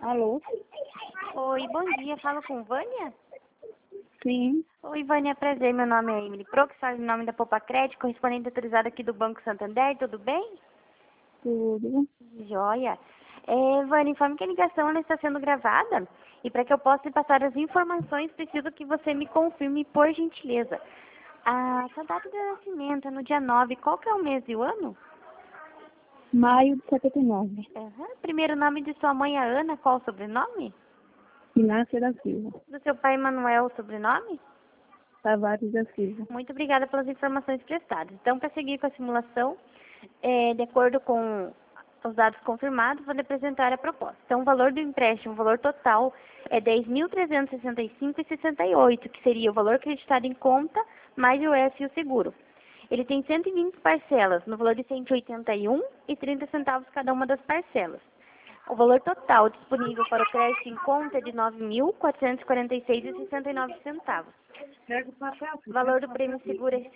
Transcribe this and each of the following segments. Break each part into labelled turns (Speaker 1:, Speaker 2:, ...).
Speaker 1: Alô?
Speaker 2: Oi, bom dia. Falo com Vânia?
Speaker 1: Sim,
Speaker 2: Oi, Vânia, prazer. Meu nome é Emily Proxar, em nome da Poupa Crédito, correspondente autorizada aqui do Banco Santander. Tudo bem?
Speaker 1: tudo.
Speaker 2: Joia. Vânia, informe que a ligação ela está sendo gravada e para que eu possa lhe passar as informações, preciso que você me confirme, por gentileza. A sua data de nascimento é no dia 9. Qual que é o mês e o ano?
Speaker 1: Maio de 79.
Speaker 2: Primeiro nome de sua mãe é Ana. Qual o sobrenome?
Speaker 1: Inácia da Silva.
Speaker 2: Do seu pai, Manuel, o sobrenome?
Speaker 1: Tavares da Silva.
Speaker 2: Muito obrigada pelas informações prestadas. Então, para seguir com a simulação, de acordo com os dados confirmados, vou lhe apresentar a proposta. Então, o valor do empréstimo, o valor total, é R$ 10.365,68, que seria o valor acreditado em conta, mais o IOF e o seguro. Ele tem 120 parcelas, no valor de R$ 181,30 cada uma das parcelas. O valor total disponível para o crédito em conta é de R$ 9.446,69. O valor do prêmio seguro é R$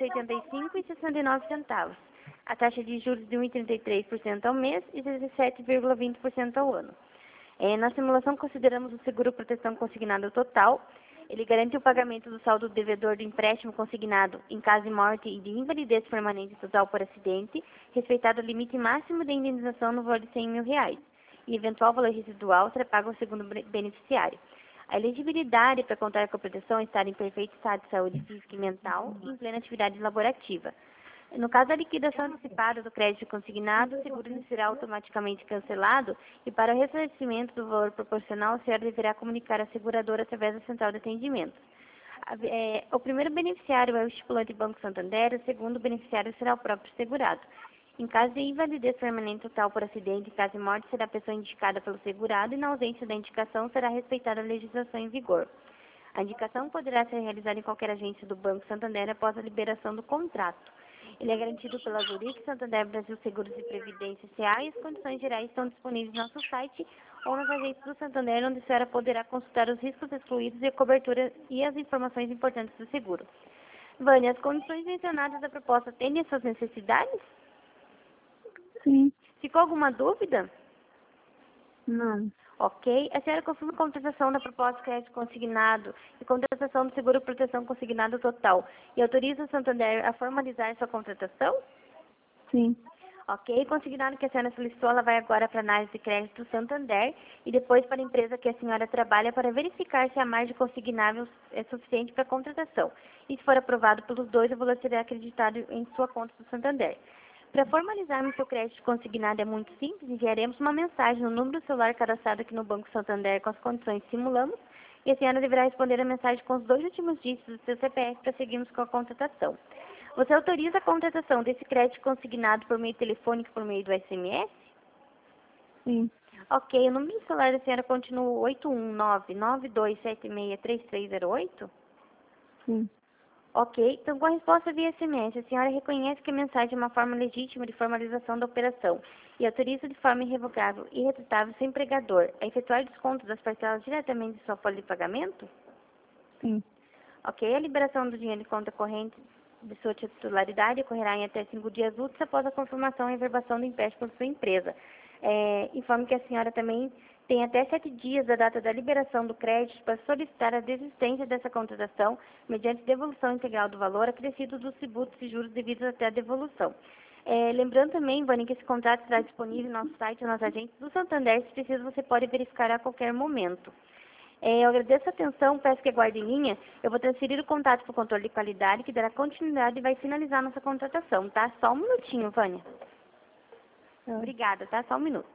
Speaker 2: 585,69. A taxa de juros de 1,33% ao mês e 17,20% ao ano. Na simulação, consideramos o seguro proteção consignado total. Ele garante o pagamento do saldo do devedor do empréstimo consignado em caso de morte e de invalidez permanente total por acidente, respeitado o limite máximo de indenização no valor de R$ 100.000. E eventual valor residual será pago ao segundo beneficiário. A elegibilidade para contar com a proteção é estar em perfeito estado de saúde física e mental e em plena atividade laborativa. No caso da liquidação antecipada do crédito consignado, o seguro será automaticamente cancelado e para o ressarcimento do valor proporcional, a senhora deverá comunicar à seguradora através da central de atendimento. O primeiro beneficiário é o estipulante Banco Santander, o segundo beneficiário será o próprio segurado. Em caso de invalidez permanente total por acidente e caso de morte, será a pessoa indicada pelo segurado e, na ausência da indicação, será respeitada a legislação em vigor. A indicação poderá ser realizada em qualquer agência do Banco Santander após a liberação do contrato. Ele é garantido pela Zurich, Santander Brasil Seguros e Previdência S.A. e as condições gerais estão disponíveis no nosso site ou nas agências do Santander, onde a senhora poderá consultar os riscos excluídos e a cobertura e as informações importantes do seguro. Vânia, as condições mencionadas da proposta atendem às suas necessidades?
Speaker 1: Sim.
Speaker 2: Ficou alguma dúvida?
Speaker 1: Não.
Speaker 2: Ok. A senhora confirma a contratação da proposta de crédito consignado e contratação do seguro proteção consignado total e autoriza o Santander a formalizar sua contratação?
Speaker 1: Sim.
Speaker 2: Ok. Consignado que a senhora solicitou, ela vai agora para a análise de crédito do Santander e depois para a empresa que a senhora trabalha para verificar se a margem consignável é suficiente para a contratação. E se for aprovado pelos dois, o valor será acreditado em sua conta do Santander. Para formalizarmos seu crédito consignado é muito simples, enviaremos uma mensagem no número do celular cadastrado aqui no Banco Santander com as condições que simulamos e a senhora deverá responder a mensagem com os 2 últimos dígitos do seu CPF para seguirmos com a contratação. Você autoriza a contratação desse crédito consignado por meio telefônico e por meio do SMS?
Speaker 1: Sim.
Speaker 2: Ok, o número do celular da senhora continua 819-9276-3308?
Speaker 1: Sim.
Speaker 2: Ok, então com a resposta via SMS, a senhora reconhece que a mensagem é uma forma legítima de formalização da operação e autoriza de forma irrevogável e irretratável seu empregador a efetuar desconto das parcelas diretamente de sua folha de pagamento?
Speaker 1: Sim.
Speaker 2: Ok, a liberação do dinheiro de conta corrente de sua titularidade ocorrerá em até 5 dias úteis após a confirmação e reverbação do empréstimo por sua empresa. Informe que a senhora também tem até 7 dias da data da liberação do crédito para solicitar a desistência dessa contratação mediante devolução integral do valor acrescido dos tributos e juros devidos até a devolução. Lembrando também, Vânia, que esse contrato estará disponível no nosso site ou nas agências do Santander. Se preciso, você pode verificar a qualquer momento. Eu agradeço a atenção, peço que aguarde em linha. Eu vou transferir o contato para o controle de qualidade, que dará continuidade e vai finalizar a nossa contratação, tá? Só um minutinho, Vânia. Obrigada, tá? Só um minuto.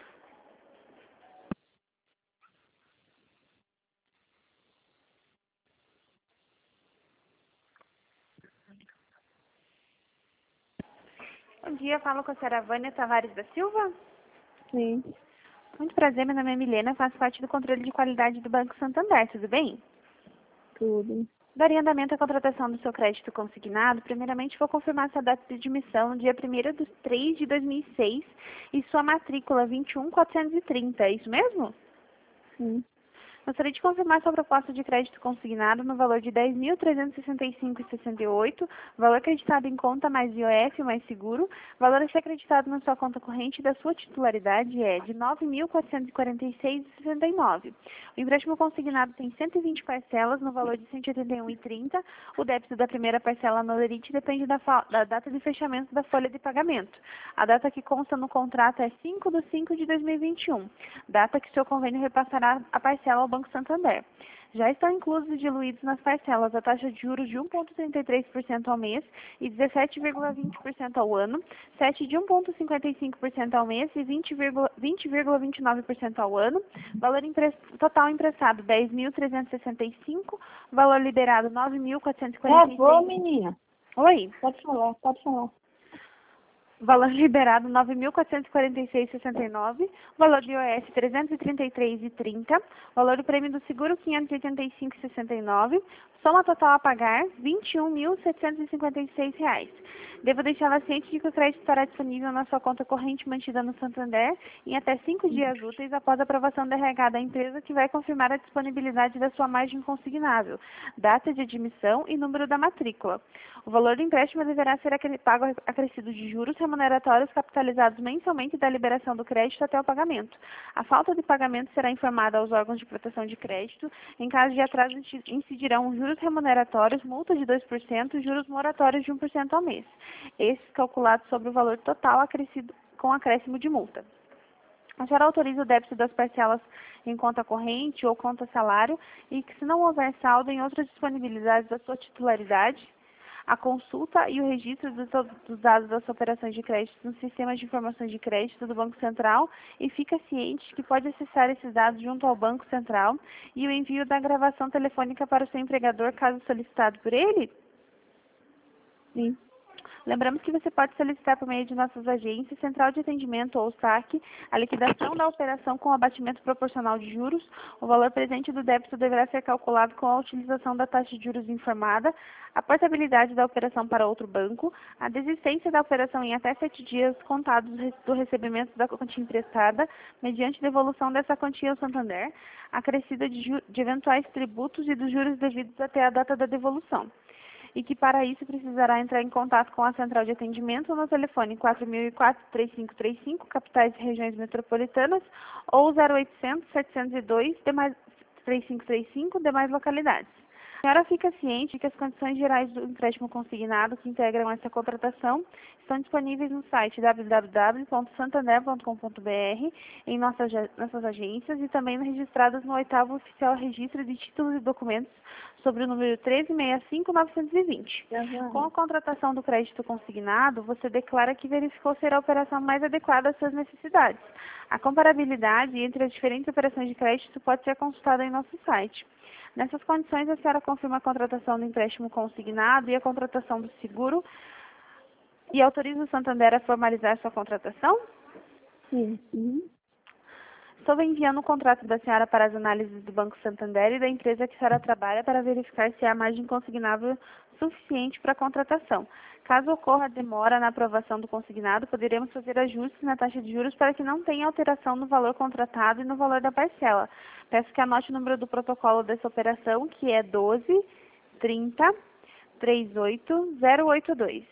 Speaker 2: Bom dia, falo com a senhora Vânia Tavares da Silva.
Speaker 1: Sim.
Speaker 2: Muito prazer, meu nome é Milena, faço parte do controle de qualidade do Banco Santander, tudo bem?
Speaker 1: Tudo.
Speaker 2: Daria andamento à contratação do seu crédito consignado. Primeiramente, vou confirmar sua data de admissão no dia 1º de 2006 e sua matrícula 21430, é isso mesmo?
Speaker 1: Sim.
Speaker 3: Gostaria de confirmar sua proposta de crédito consignado no valor de R$ 10.365,68, valor acreditado em conta mais IOF mais seguro, valor a ser acreditado na sua conta corrente da sua titularidade é de R$ 9.446,69. O empréstimo consignado tem 120 parcelas no valor de R$ 181,30. O débito da primeira parcela no lerite depende da data de fechamento da folha de pagamento. A data que consta no contrato é 5/5/2021, data que seu convênio repassará a parcela ao Banco Santander. Já estão inclusos e diluídos nas parcelas a taxa de juros de 1,33% ao mês e 17,20% ao ano, 7 de 1,55% ao mês e 20,29% ao ano, valor total emprestado 10.365, valor liberado 9.446.
Speaker 1: Travou, menina.
Speaker 3: Oi.
Speaker 1: Pode falar, pode falar.
Speaker 3: Valor liberado 9.446,69, valor de IOS 333,30, valor do prêmio do seguro 585,69, soma total a pagar R$ 21.756. Devo deixá-la ciente de que o crédito estará disponível na sua conta corrente mantida no Santander em até 5 dias úteis após a aprovação da RH da empresa, que vai confirmar a disponibilidade da sua margem consignável, data de admissão e número da matrícula. O valor do empréstimo deverá ser pago acrescido de juros remuneratórios capitalizados mensalmente da liberação do crédito até o pagamento. A falta de pagamento será informada aos órgãos de proteção de crédito. Em caso de atraso, incidirão juros remuneratórios, multa de 2% e juros moratórios de 1% ao mês. Esses calculados sobre o valor total acrescido com acréscimo de multa. A senhora autoriza o débito das parcelas em conta corrente ou conta salário e que, se não houver saldo em outras disponibilidades da sua titularidade, a consulta e o registro dos dados das operações de crédito no sistema de informações de crédito do Banco Central e fica ciente que pode acessar esses dados junto ao Banco Central e o envio da gravação telefônica para o seu empregador, caso solicitado por ele?
Speaker 1: Sim.
Speaker 3: Lembramos que você pode solicitar por meio de nossas agências, Central de Atendimento ou SAC, a liquidação da operação com abatimento proporcional de juros. O valor presente do débito deverá ser calculado com a utilização da taxa de juros informada, a portabilidade da operação para outro banco, a desistência da operação em até 7 dias contados do recebimento da quantia emprestada, mediante devolução dessa quantia ao Santander, acrescida de eventuais tributos e dos juros devidos até a data da devolução. E que para isso precisará entrar em contato com a Central de Atendimento no telefone 4004-3535, capitais e regiões metropolitanas, ou 0800-702-3535, demais localidades. A senhora fica ciente que as condições gerais do empréstimo consignado que integram essa contratação estão disponíveis no site www.santander.com.br, em nossas agências e também registradas no 8º Oficial Registro de Títulos e Documentos sobre o número 13.65920. Com a contratação do crédito consignado, você declara que verificou ser a operação mais adequada às suas necessidades. A comparabilidade entre as diferentes operações de crédito pode ser consultada em nosso site. Nessas condições, a senhora confirma a contratação do empréstimo consignado e a contratação do seguro e autoriza o Santander a formalizar sua contratação?
Speaker 1: Sim. Uhum.
Speaker 3: Estou enviando o contrato da senhora para as análises do Banco Santander e da empresa que a senhora trabalha para verificar se há margem consignável suficiente para a contratação. Caso ocorra demora na aprovação do consignado, poderemos fazer ajustes na taxa de juros para que não tenha alteração no valor contratado e no valor da parcela. Peço que anote o número do protocolo dessa operação, que é 12-30-38082.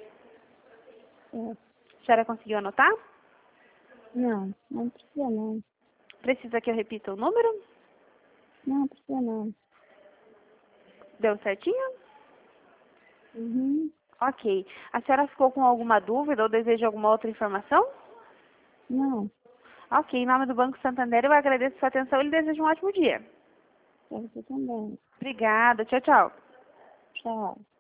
Speaker 3: A senhora conseguiu anotar?
Speaker 1: Não, não precisa não.
Speaker 3: Precisa que eu repita o número?
Speaker 1: Não precisa não.
Speaker 3: Deu certinho?
Speaker 1: Uhum.
Speaker 3: Ok. A senhora ficou com alguma dúvida ou deseja alguma outra informação?
Speaker 1: Não.
Speaker 3: Ok. Em nome do Banco Santander, eu agradeço a sua atenção e lhe desejo um ótimo dia.
Speaker 1: Pra você também.
Speaker 3: Obrigada. Tchau, tchau.
Speaker 1: Tchau.